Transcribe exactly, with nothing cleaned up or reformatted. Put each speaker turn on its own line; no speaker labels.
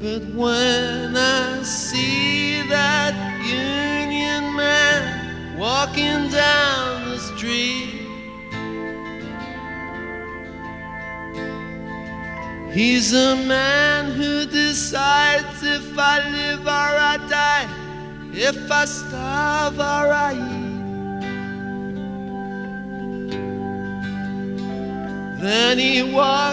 But when I see that Union man walking down the street, he's a man who decides if I live or I die, if I starve or I eat. Then he walks